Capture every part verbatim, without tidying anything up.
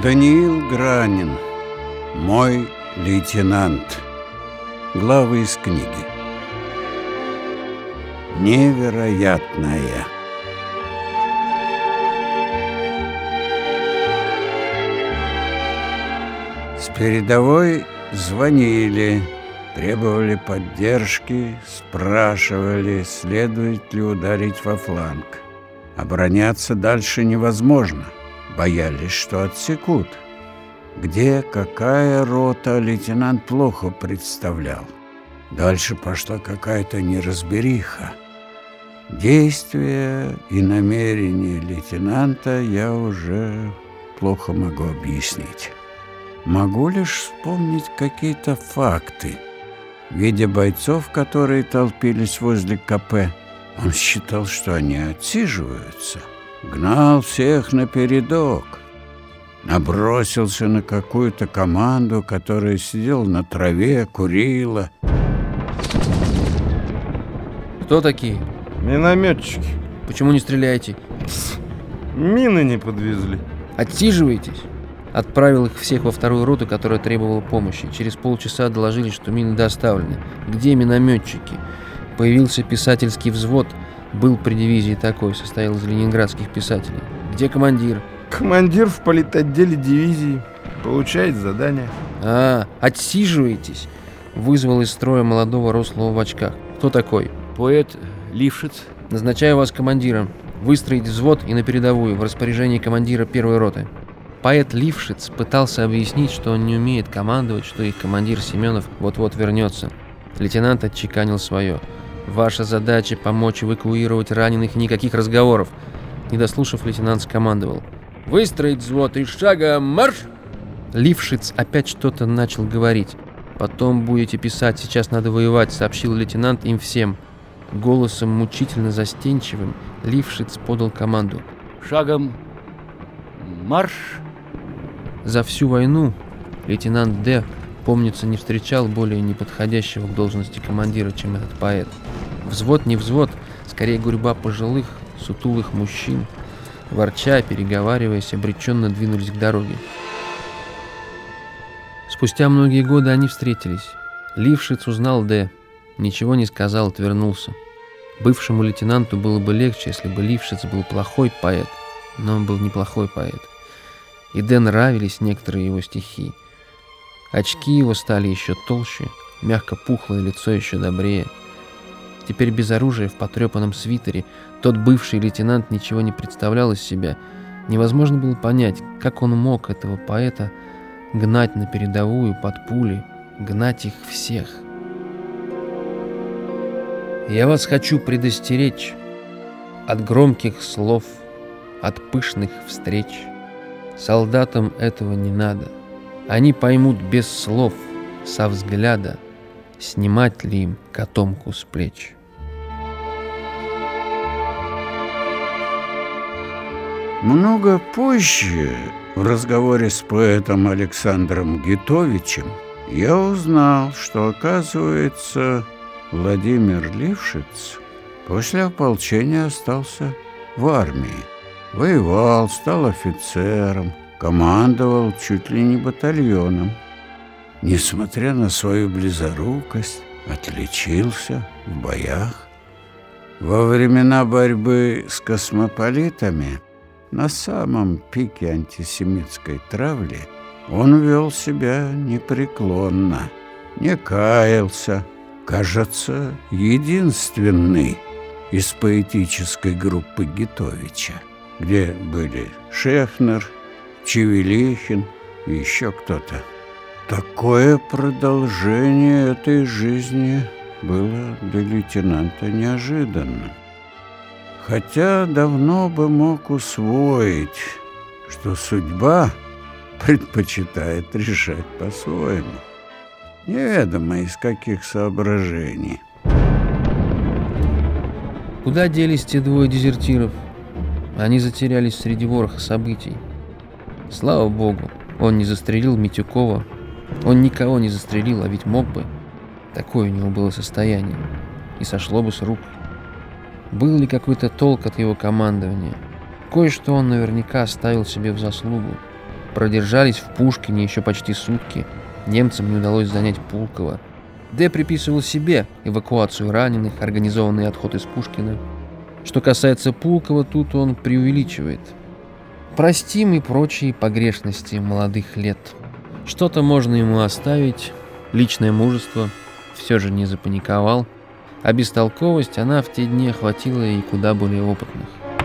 Даниил Гранин. Мой лейтенант. Главы из книги. Невероятная. С передовой звонили, требовали поддержки, спрашивали, следует ли ударить во фланг. Обороняться дальше невозможно. Боялись, что отсекут. Где какая рота, лейтенант плохо представлял. Дальше пошла какая-то неразбериха. Действия и намерения лейтенанта я уже плохо могу объяснить. Могу лишь вспомнить какие-то факты. Видя бойцов, которые толпились возле КП, он считал, что они отсиживаются. Гнал всех напередок. Набросился на какую-то команду, которая сидела на траве, курила. Кто такие? Минометчики. Почему не стреляете? Мины не подвезли. Отсиживаетесь? Отправил их всех во вторую роту, которая требовала помощи. Через полчаса доложили, что мины доставлены. Где минометчики? Появился писательский взвод. Был при дивизии такой, состоял из ленинградских писателей. Где командир? Командир в политотделе дивизии. Получает задание. А, отсиживаетесь? Вызвал из строя молодого рослого в очках. Кто такой? Поэт Лившиц. Назначаю вас командиром. Выстроить взвод и на передовую, в распоряжении командира первой роты. Поэт Лившиц пытался объяснить, что он не умеет командовать, что их командир Семенов вот-вот вернется. Лейтенант отчеканил свое. Ваша задача — помочь эвакуировать раненых, и никаких разговоров. Не дослушав, лейтенант скомандовал: «Выстроить взвод и шагом марш!» Лившиц опять что-то начал говорить. «Потом будете писать, сейчас надо воевать», — сообщил лейтенант им всем. Голосом мучительно застенчивым Лившиц подал команду: «Шагом марш!» За всю войну лейтенант Д, помнится, не встречал более неподходящего к должности командира, чем этот поэт. Взвод не взвод, скорее гурьба пожилых, сутулых мужчин, ворча, переговариваясь, обреченно двинулись к дороге. Спустя многие годы они встретились. Лившиц узнал Д, ничего не сказал, отвернулся. Бывшему лейтенанту было бы легче, если бы Лившиц был плохой поэт, но он был неплохой поэт. И Д нравились некоторые его стихи. Очки его стали еще толще, мягко пухлое лицо еще добрее. Теперь без оружия, в потрепанном свитере, тот бывший лейтенант ничего не представлял из себя. Невозможно было понять, как он мог этого поэта гнать на передовую под пули, гнать их всех. Я вас хочу предостеречь от громких слов, от пышных встреч. Солдатам этого не надо. Они поймут без слов, со взгляда, снимать ли им котомку с плеч. Много позже, в разговоре с поэтом Александром Гитовичем, я узнал, что, оказывается, Владимир Лившиц после ополчения остался в армии. Воевал, стал офицером, командовал чуть ли не батальоном. Несмотря на свою близорукость, отличился в боях. Во времена борьбы с космополитами, на самом пике антисемитской травли, он вел себя непреклонно, не каялся. Кажется, единственный из поэтической группы Гитовича, где были Шефнер, Чевелихин и еще кто-то. Такое продолжение этой жизни было для лейтенанта неожиданным. Хотя давно бы мог усвоить, что судьба предпочитает решать по-своему. Неведомо из каких соображений. Куда делись те двое дезертиров? Они затерялись среди вороха событий. Слава богу, он не застрелил Митюкова. Он никого не застрелил, а ведь мог бы. Такое у него было состояние. И сошло бы с рук. Был ли какой-то толк от его командования? Кое-что он наверняка оставил себе в заслугу. Продержались в Пушкине еще почти сутки. Немцам не удалось занять Пулково. Д. приписывал себе эвакуацию раненых, организованный отход из Пушкина. Что касается Пулково, тут он преувеличивает. Простим и прочие погрешности молодых лет. Что-то можно ему оставить, личное мужество, все же не запаниковал, а бестолковость она в те дни охватила и куда более опытных.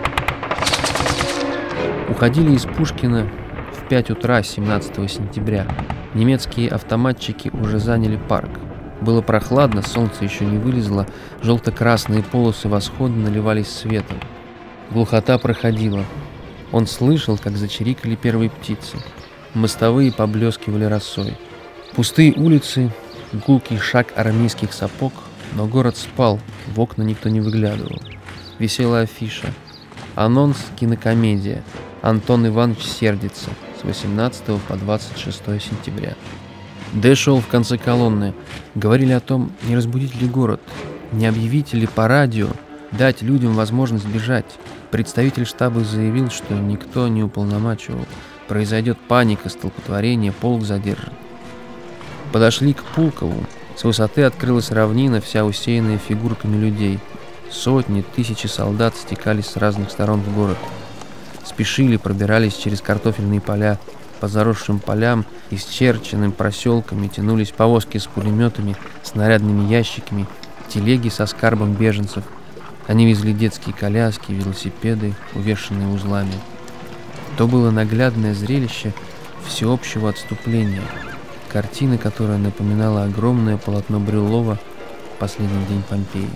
Уходили из Пушкина в пять утра семнадцатого сентября. Немецкие автоматчики уже заняли парк. Было прохладно, солнце еще не вылезло, желто-красные полосы восхода наливались светом. Глухота проходила. Он слышал, как зачирикали первые птицы. Мостовые поблескивали росой. Пустые улицы, гулкий шаг армейских сапог, но город спал, в окна никто не выглядывал. Висела афиша. Анонс кинокомедия. Антон Иванович сердится. С восемнадцатого по двадцать шестое сентября. Д. шел в конце колонны. Говорили о том, не разбудить ли город, не объявить ли по радио, дать людям возможность бежать. Представитель штаба заявил, что никто не уполномачивал. Произойдет паника, столпотворение, полк задержан. Подошли к Пулкову. С высоты открылась равнина, вся усеянная фигурками людей. Сотни, тысячи солдат стекались с разных сторон в город. Спешили, пробирались через картофельные поля. По заросшим полям, исчерченным проселками тянулись повозки с пулеметами, снарядными ящиками, телеги со скарбом беженцев. Они везли детские коляски, велосипеды, увешанные узлами. То было наглядное зрелище всеобщего отступления, картина, которая напоминала огромное полотно Брюллова «Последний день Помпеи».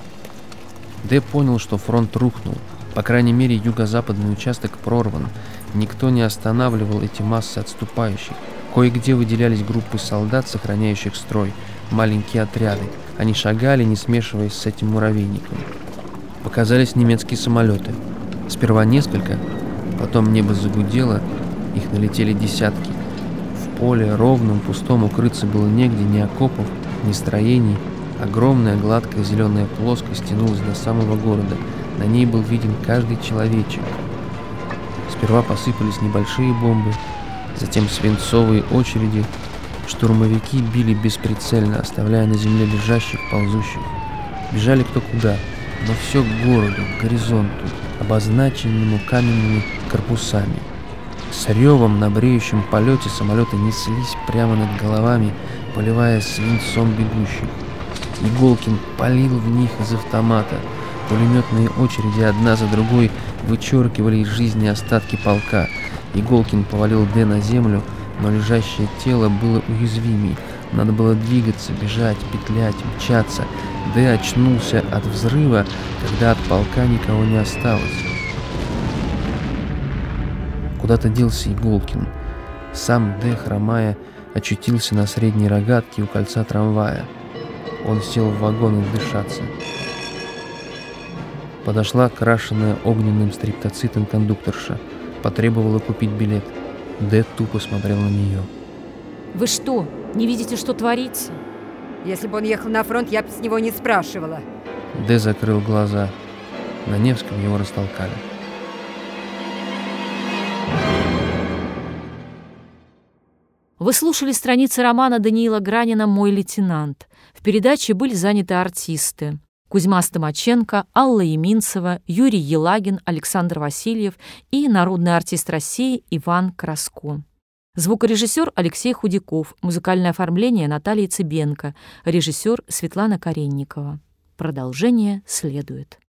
Д. понял, что фронт рухнул. По крайней мере, юго-западный участок прорван. Никто не останавливал эти массы отступающих. Кое-где выделялись группы солдат, сохраняющих строй, маленькие отряды. Они шагали, не смешиваясь с этим муравейником. Показались немецкие самолеты. Сперва несколько, потом небо загудело, их налетели десятки. В поле, ровном, пустом, укрыться было негде, ни окопов, ни строений. Огромная гладкая зеленая плоскость тянулась до самого города. На ней был виден каждый человечек. Сперва посыпались небольшие бомбы, затем свинцовые очереди. Штурмовики били бесприцельно, оставляя на земле лежащих, ползущих. Бежали кто куда, но все к городу, к горизонту, обозначенному каменными корпусами. С ревом на бреющем полете самолеты неслись прямо над головами, поливая свинцом бегущих. Иголкин палил в них из автомата. Пулеметные очереди одна за другой вычеркивали из жизни остатки полка. Иголкин повалил Д на землю, но лежащее тело было уязвимей. Надо было двигаться, бежать, петлять, мчаться. Д очнулся от взрыва, когда от полка никого не осталось. Куда-то делся Иголкин. Сам Д, хромая, очутился на средней рогатке у кольца трамвая. Он сел в вагон отдышаться. Подошла крашеная огненным стриптоцитом кондукторша. Потребовала купить билет. Д тупо смотрел на нее. Вы что, не видите, что творится? Если бы он ехал на фронт, я бы с него не спрашивала. Д закрыл глаза. На Невском его растолкали. Вы слушали страницы романа Даниила Гранина «Мой лейтенант». В передаче были заняты артисты: Кузьма Стомаченко, Алла Еминцева, Юрий Елагин, Александр Васильев и народный артист России Иван Краско. Звукорежиссер Алексей Худяков, музыкальное оформление Наталья Цыбенко, режиссер Светлана Каренникова. Продолжение следует.